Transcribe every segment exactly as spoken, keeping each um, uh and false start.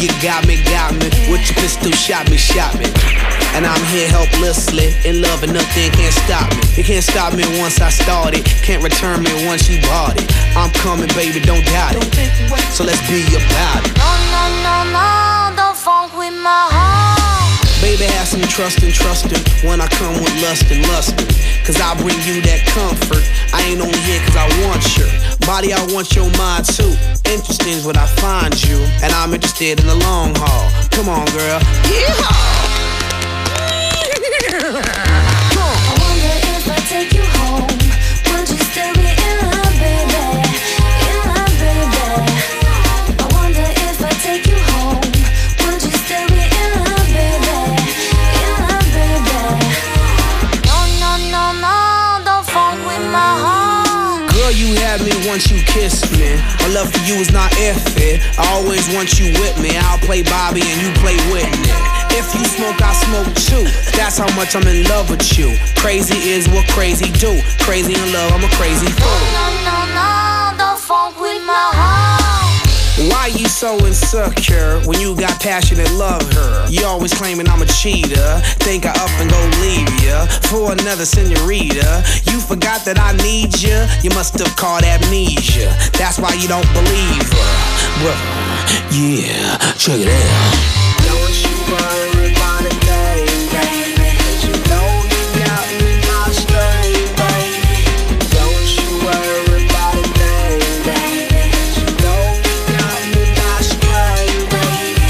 You got me, got me. With your pistol, shot me, shot me. And I'm here helplessly, in love and nothing can't stop me. You can't stop me once I started, can't return me once you bought it. I'm coming, baby, don't doubt it. So let's be about it. No, no, no, no, don't funk with my heart. Baby, have some trust and trustin' when I come with lust and lustin'. Cause I bring you that comfort. I ain't only here cause I want your body, I want your mind too. Interesting is what I find you, and I'm interested in the long haul. Come on, girl. Yeehaw! I wonder if I take you home, would you still be in love, baby? In love, baby. I wonder if I take you home, would you still be in love, baby? In love, baby. No, no, no, no, don't funk with my heart. Girl, you had me once you kissed me. My love for you is not iffy. I always want you with me. I'll play Bobby and you play Whitney. If you smoke, I smoke too. That's how much I'm in love with you. Crazy is what crazy do. Crazy in love, I'm a crazy fool. No, no, no, don't funk with my heart. Why you so insecure when you got passionate love her? You always claiming I'm a cheater. Think I up and go leave ya for another senorita. You forgot that I need ya. You must have caught amnesia. That's why you don't believe her. Well, yeah, check it out. Don't you worry about a thing, baby. Cause you know you got me my string, baby. Don't you worry about a thing, baby. Cause you know you got me my string, baby.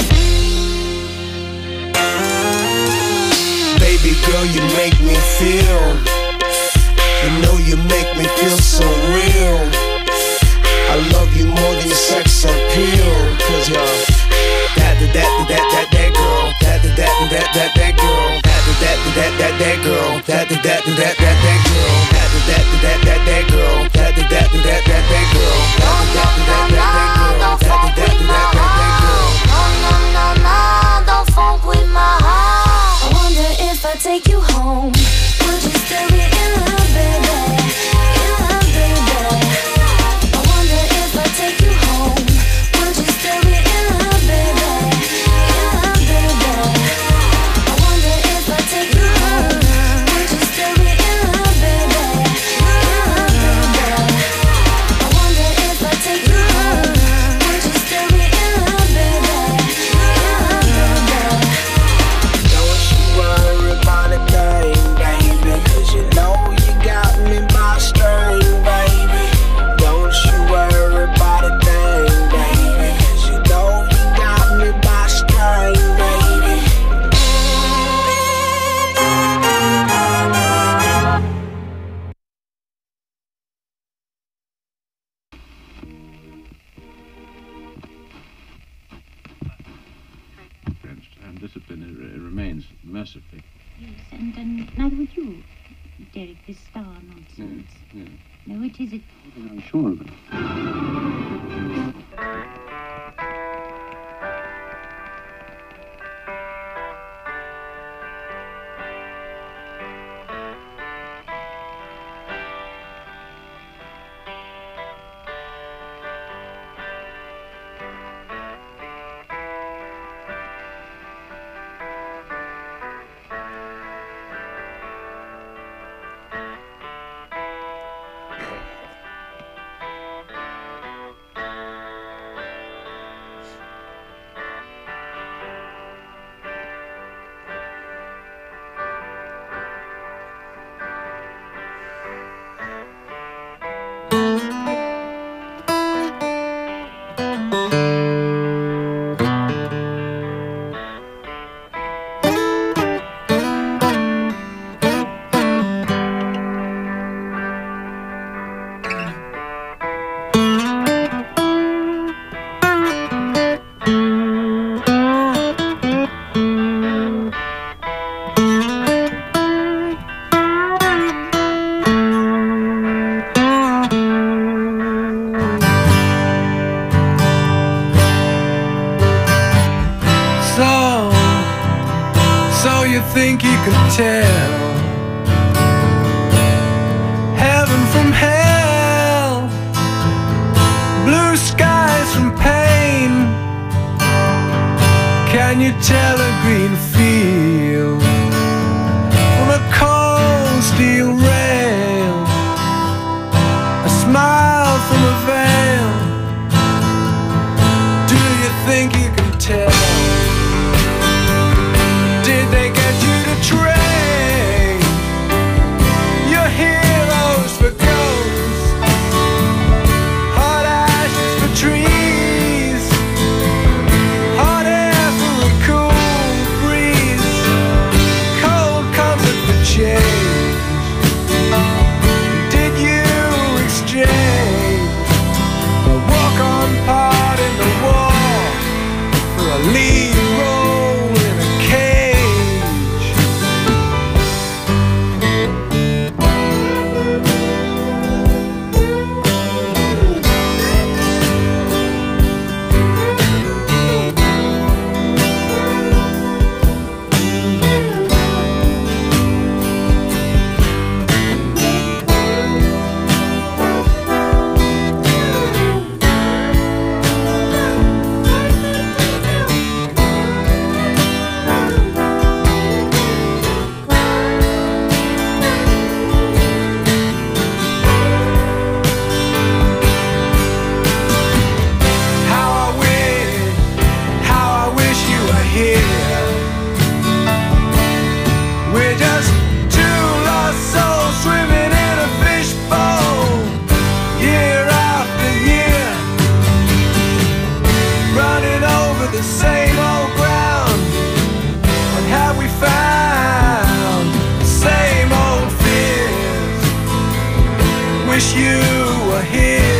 Baby girl, you make me feel. You know you make me feel so real. I love you more than sex appeal. Cause you're that, that, that, that, that, that girl. That, that, that, that, that, that girl. That, that, that, that, that girl. That, that, that, that, that, that girl. That, that, that, that, that girl. That, that, that, that, that, that girl. That, that, that, that, that girl. That, that, that, that, that girl. No, no, no, no, don't funk with my heart. I wonder if I take you home, would you still be in love, baby? In love, baby. I wonder if I take you home, would you still be in love, baby? In love, baby. I wonder if I take you home, would you still be in love, baby? In love, baby. I wonder if I take you home, would you still be in love, baby? In love, baby. Don't you worry about a thing, baby. Cause you know you got me by string, baby. Don't you worry about a thing, baby. Cause you know you got me by string, baby. And discipline it remains mercifully. Yes, and, and neither would you, Derek, this star nonsense. Yes, yes. No, it isn't. I'm sure of it. think you can tell heaven from hell, blue skies from pain, telegreen field, from a cold steel rail, a smile from a veil. Do you think you can tell? Did they get you to train your heroes for ghosts, hot ashes for trees, hot air for a cool breeze, cold comfort for change? Did you exchange a walk-on part in the wall for a lead role in a cage? How I wish, how I wish you were here. We're just two lost souls swimming in a fishbowl, year after year, running over the same old ground. And have we found the same old fears? Wish you were here.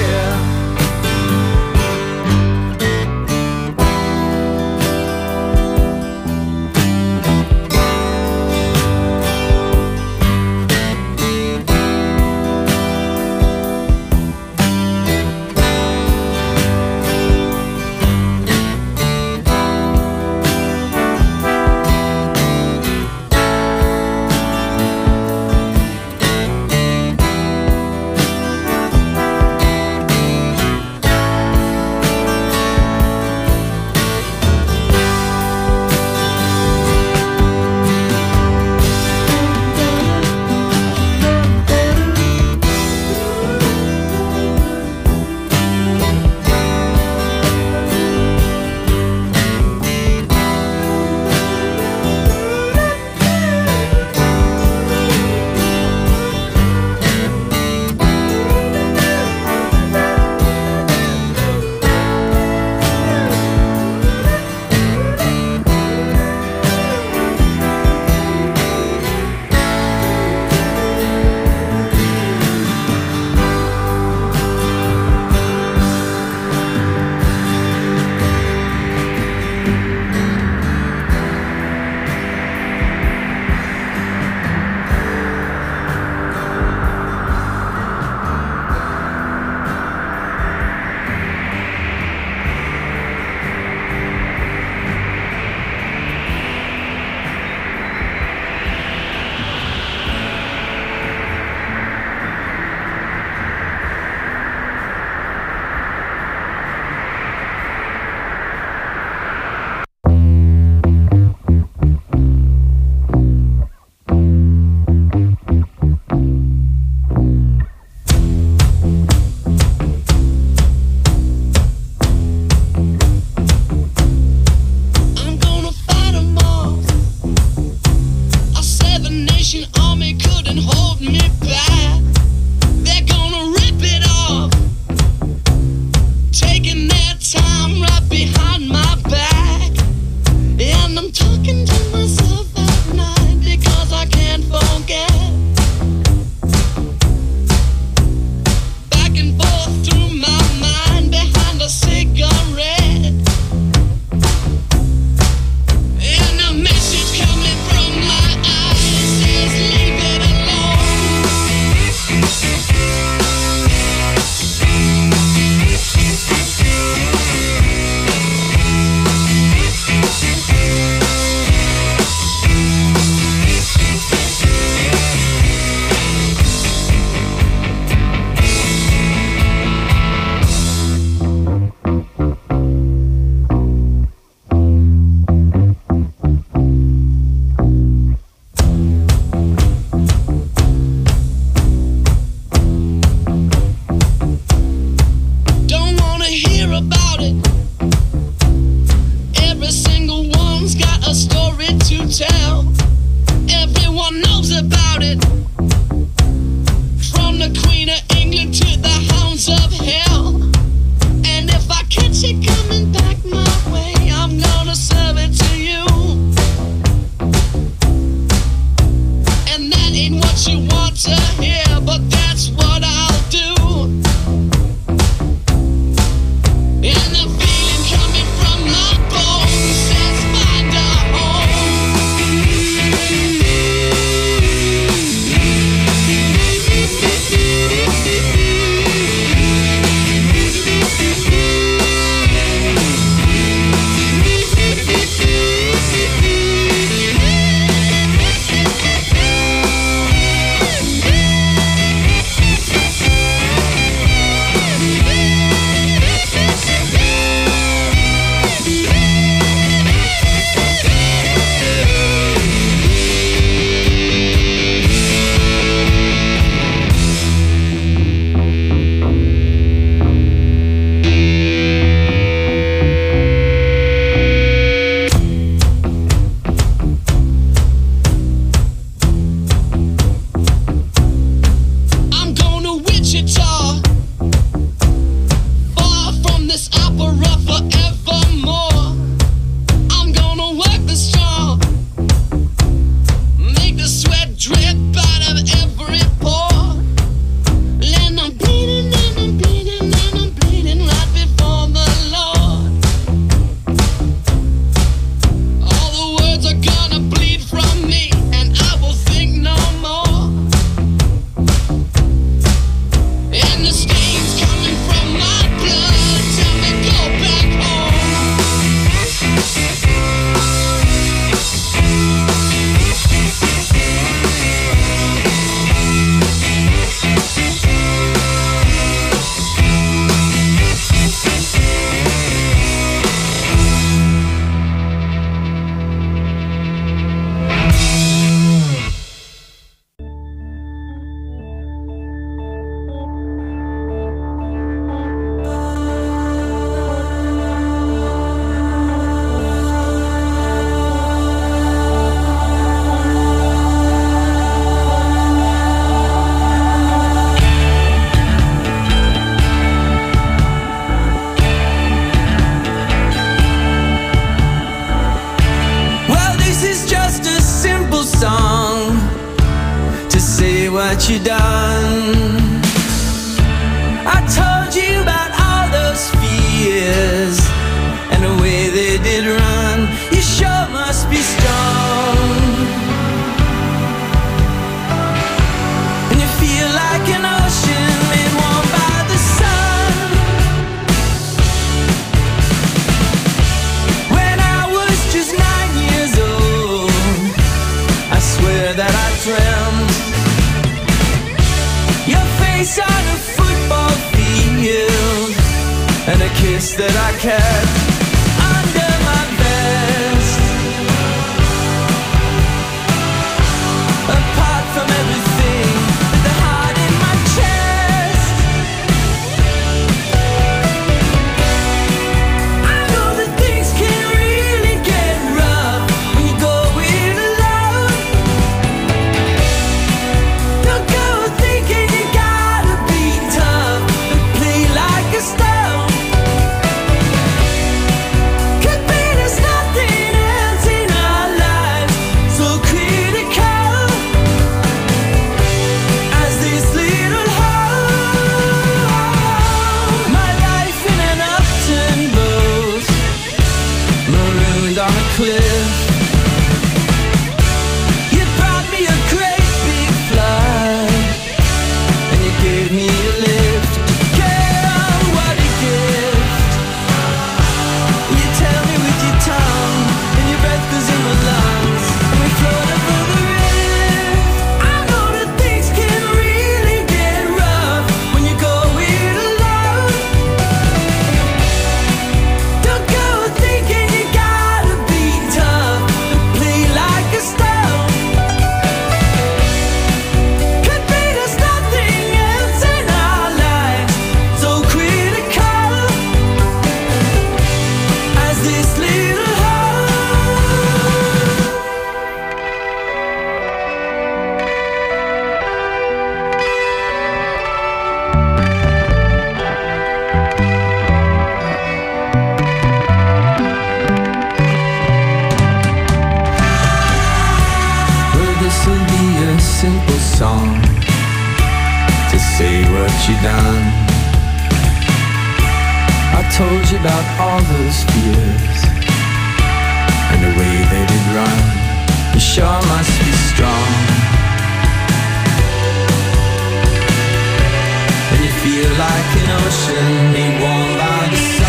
kiss that I kept under my vest. Apart from everything, the heart in my chest. I know that things can really get rough when you go it alone. Don't go thinking you gotta be tough, but play like a stone. Could be there's nothing else in our lives so critical as this little hole. My life in an upturned boat, marooned on a cliff. You brought me a great big flood, and you gave me a lift. Girl, what a gift. You tell me with your tongue, and your breath goes in my lungs, and we float over the rift. I know that things can really get rough when you go it alone. Don't go thinking you gotta be tough, but play like a stone. Could be there's nothing else in our lives so critical as this little hole. Well, this'll be a simple song to say what you done. I told you about all those fears and the way they did run. You sure must be strong, and you feel like an ocean made warm by the sun.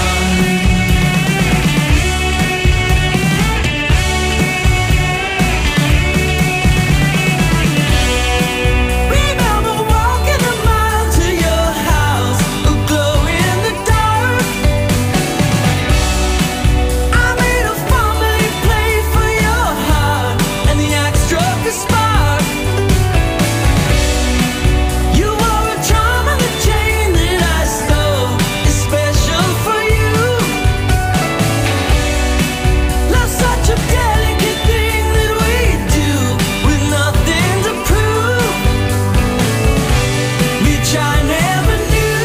Remember walking a mile to your house, a glow in the dark. I made a family play for your heart, and the axe struck a spark. You wore a charm on the chain that I stole, is special for you. Love's such a delicate thing that we do with nothing to prove, which I never knew.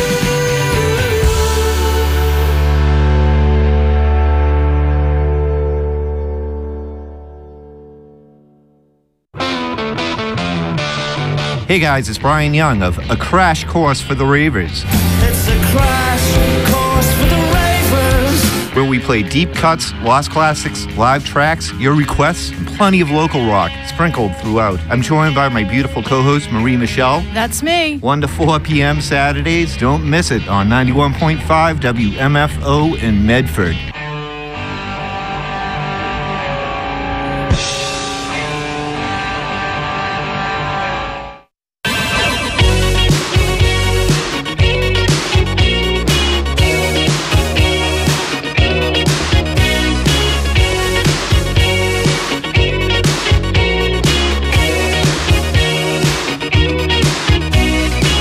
Hey guys, it's Brian Young of A Crash Course for the Ravers, It's a crash course for the ravers. where we play deep cuts, lost classics, live tracks, your requests, and plenty of local rock sprinkled throughout. I'm joined by my beautiful co-host Marie Michelle. That's me. one to four p.m. Saturdays. Don't miss it on ninety-one point five W M F O in Medford.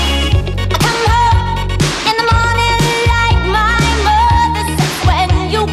Come home in the morning like my mother said. When you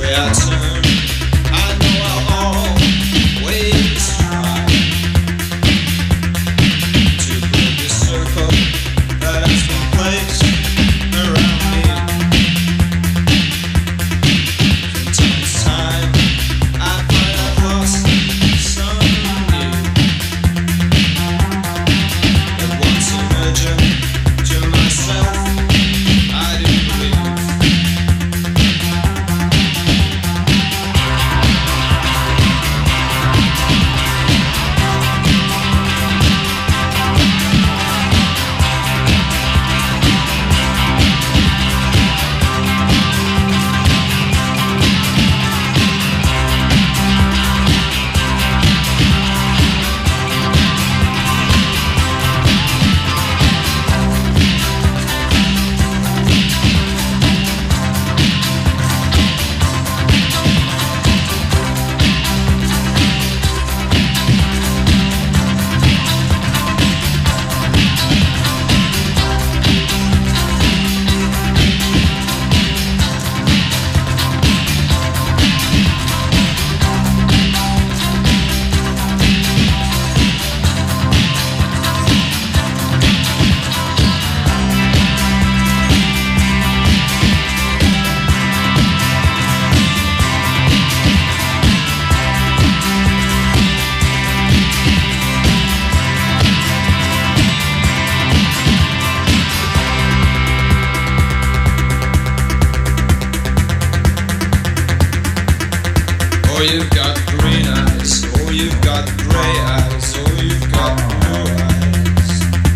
you've got green eyes, oh you've got grey eyes, oh you've got blue eyes.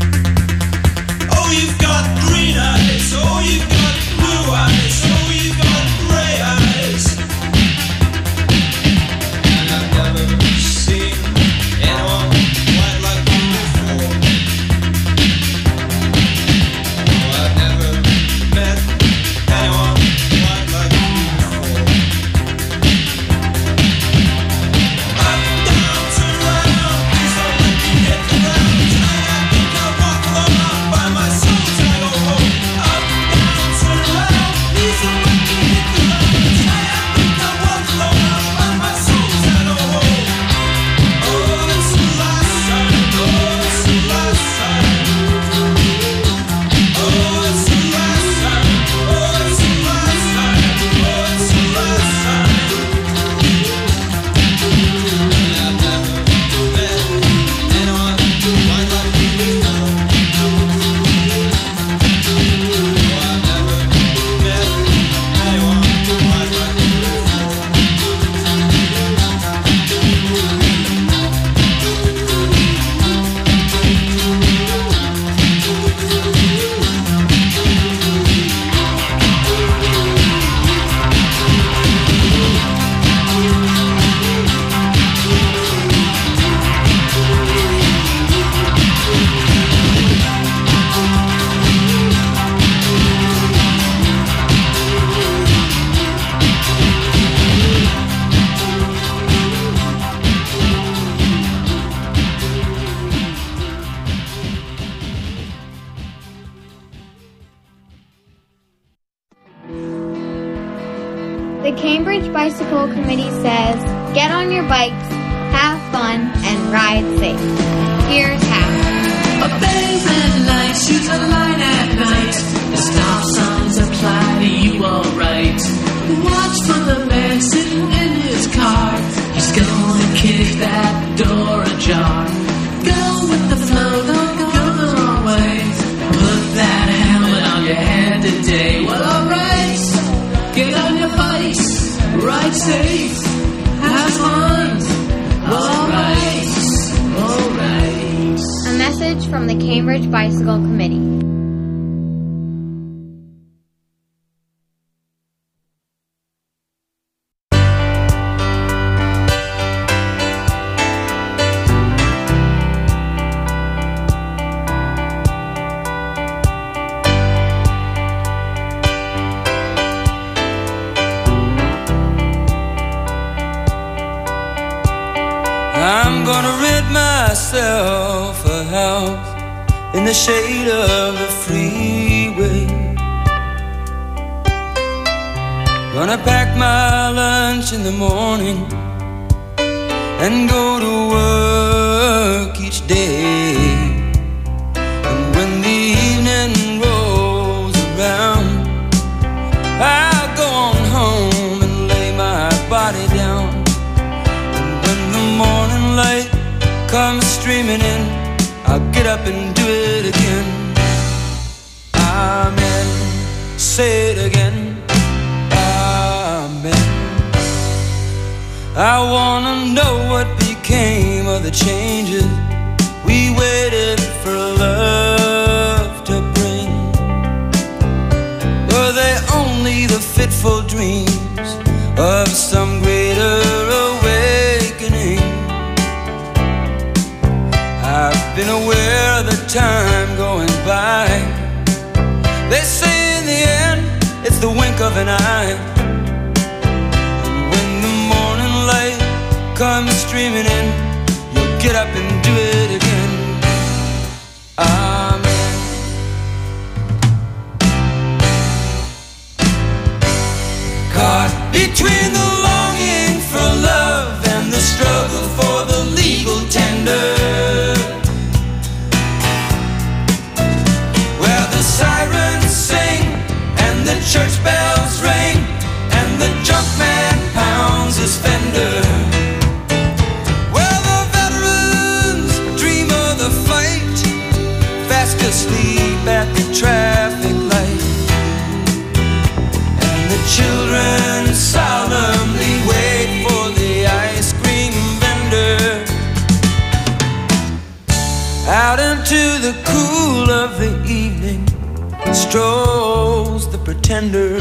Oh you've got green eyes, oh you've got blue eyes, oh you've got grey eyes. And I've never seen anyone quite like you before. Oh I've never met anyone quite like you before. Up, down, turn around, please don't let me hit the ground. Tonight I think I'll walk alone out by my soul tag, oh oh. Up, down, turn around, please don't let me hit the ground. Tonight I think I'll walk alone out by my soul tag, oh oh. Oh, it's the last time, oh, it's the last time. Oh, it's the last time, oh, it's the last time, oh, it's the last time. And I've never met anyone quite like you before. Oh, I've never met anyone quite like you before. The Cambridge Bicycle Committee says, get on your bikes, have fun, and ride safe. Here's how. A very red light shoots a line at night. The stop signs apply to you alright. Watch for the man sitting in his car. He's gonna kick that door ajar. Go with the flow, don't go the wrong way. Put that helmet on your head today. Well, alright, get on your bikes, ride safe, have fun. Alright, alright. A message from the Cambridge Bicycle Committee. I'm gonna rent myself a house in the shade of the freeway. Gonna Gonna pack my lunch in the morning and go to work each day. And when the evening rolls around, I'll go on home and lay my body down. And when the morning light comes streaming in, I'll get up and do it again. Amen. Say it again. Amen. I wanna know what became of the changes we waited for love to bring. Were they only the fitful dreams of some greater awakening? I've been aware of the time going by. They say in the end it's the wink of an eye. And when the morning light comes streaming in, you'll get up and do it again. Amen. Caught between the longing for love and the struggle for the legal tender, where the sirens sing and the church bells ring and the junk man pounds his fender, where the veterans dream of the fight, fast asleep at the traffic light, and the children solemnly wait for the ice cream vendor. Out into the cool of the evening strolls the pretender.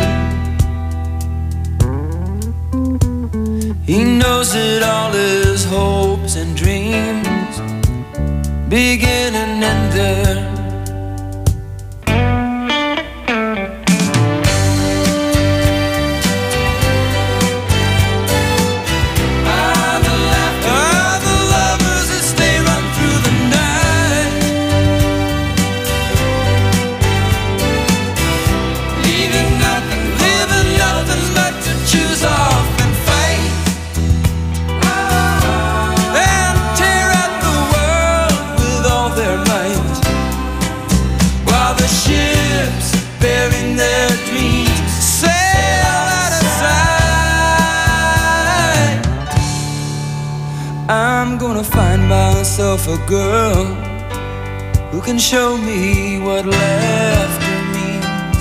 He knows that all his hopes and dreams begin and end there. Ah, the laughter, ah, the lovers that stay run through the night, leaving nothing, living nothing but to choose off and fight, and tear at the world with all their might, while the ships bearing their dreams sail out of sight. I'm gonna find myself a girl who can show me what laughter means,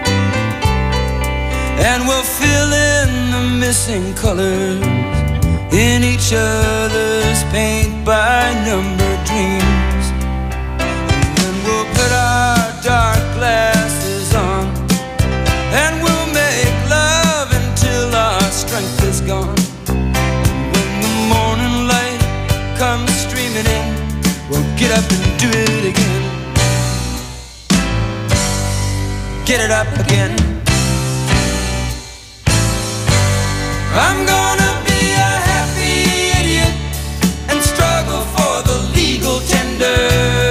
and we'll fill in the missing colors in each other's paint by number dreams. And then we'll put our dark glasses on and we'll make love until our strength is gone. And when the morning light comes streaming in, we'll get up and do it again. Get it up again. I'm gonna be a happy idiot and struggle for the legal tender,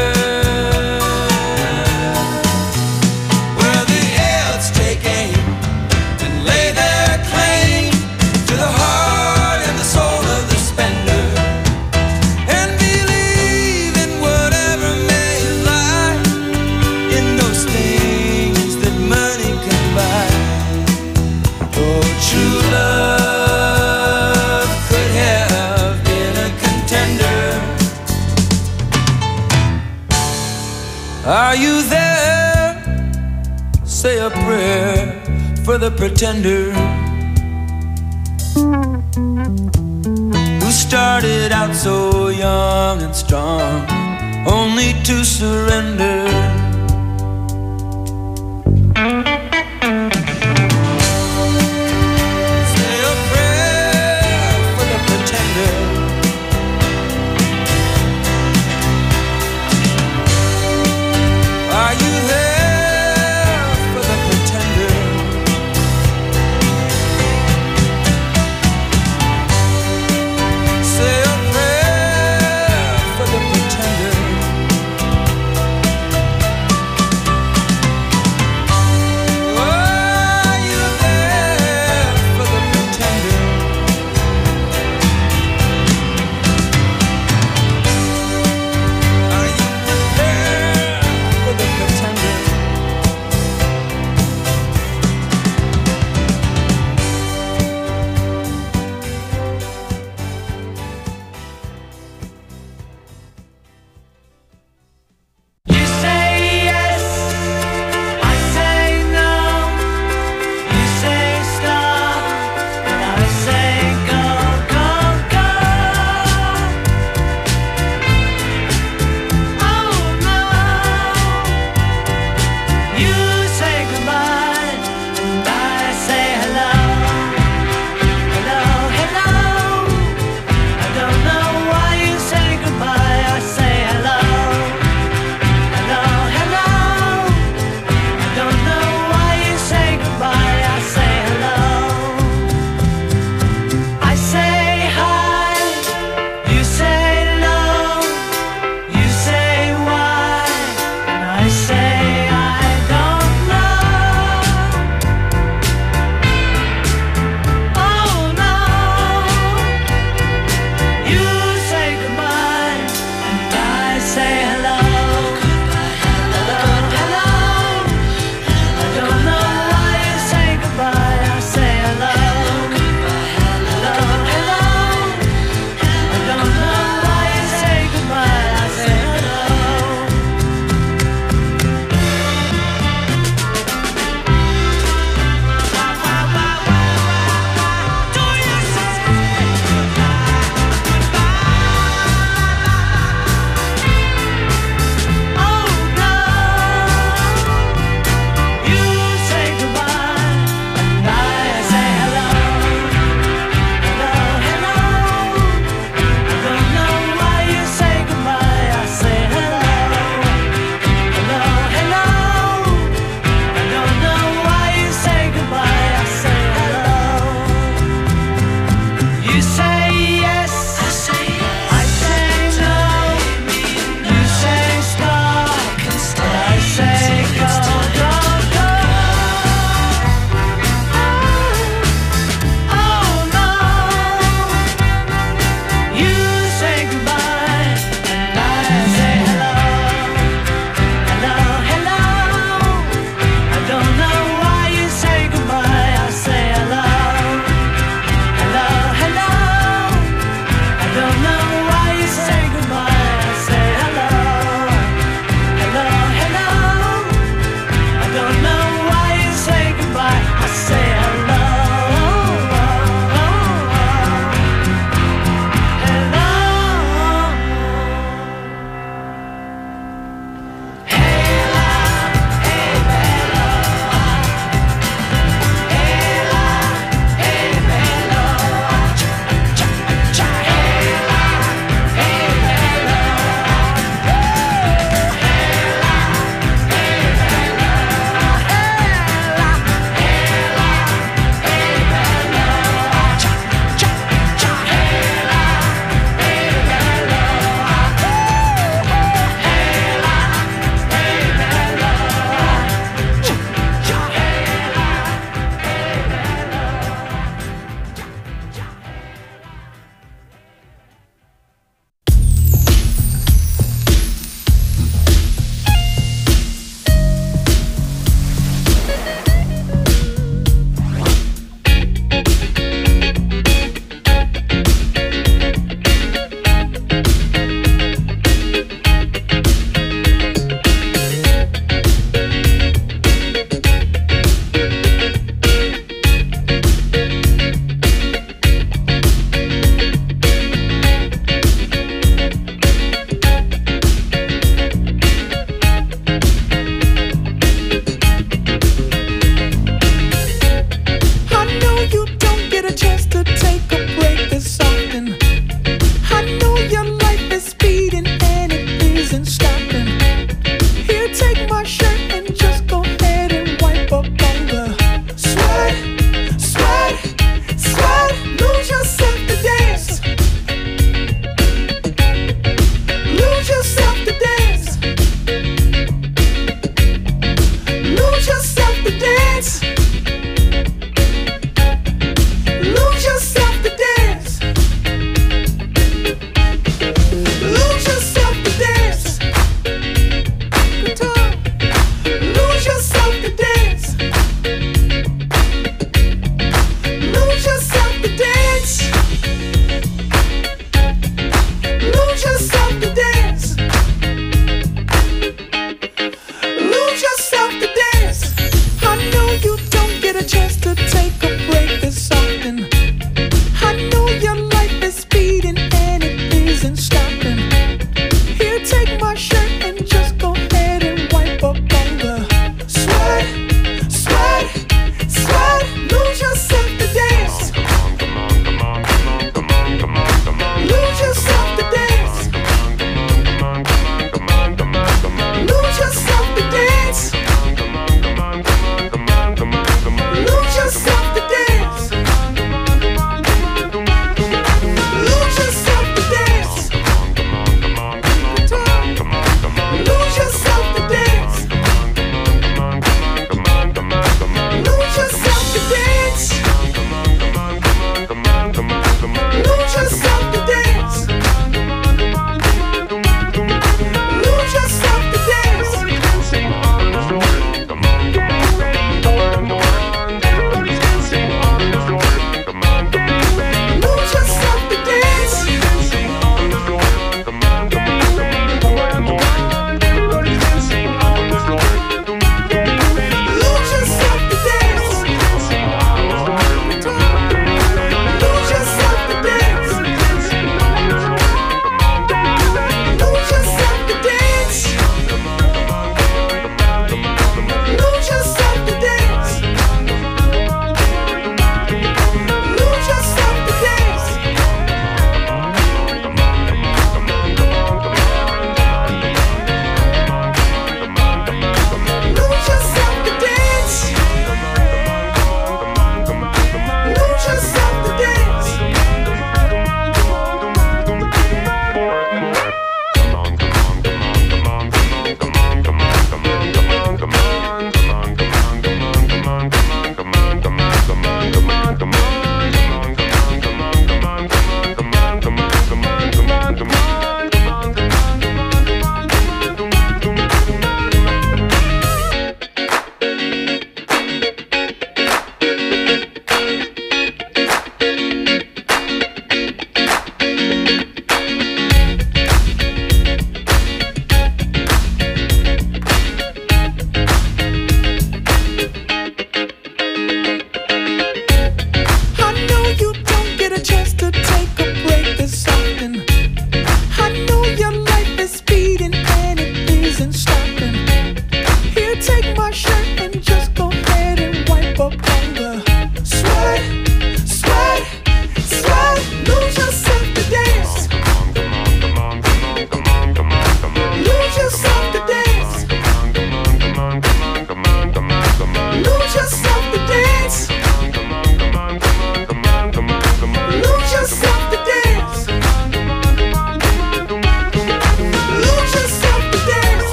where the elves take aim and lay their claim to the heart and the soul of the spender, and believe in whatever may lie in those things that money can buy. Oh, true love could have been a contender. Are you there? Say a prayer for the pretender who started out so young and strong, only to surrender. Say a prayer for the pretender. Are you there for the pretender? Say a prayer for the pretender.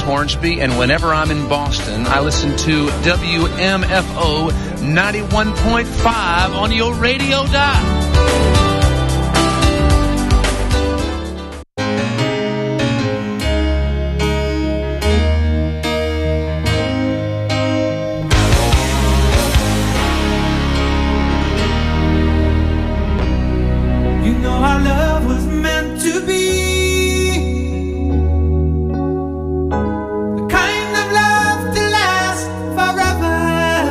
Hornsby, and whenever I'm in Boston, I listen to W M F O ninety-one point five on your radio dial. You know our love was meant to be the kind of love to last forever.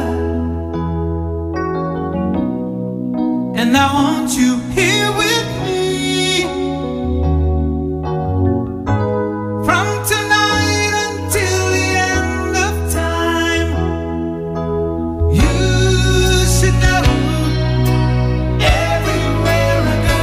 And I want you here with me from tonight until the end of time. You should know everywhere I go,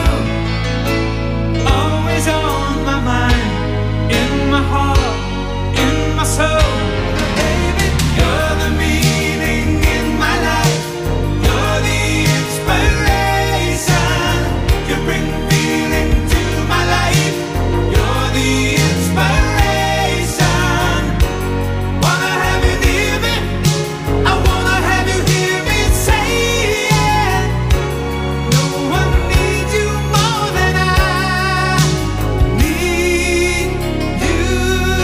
always on my mind, in my heart, in my soul. Baby, you're the meaning in my life. You're the inspiration. You bring feeling to my life. You're the inspiration. Wanna have you near me. I wanna have you hear me say it. No one needs you more than I need you.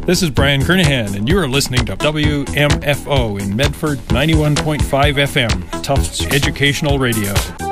This is Brian Kernahan, and you are listening to W M F O in Medford, ninety-one point five F M, Tufts Educational Radio.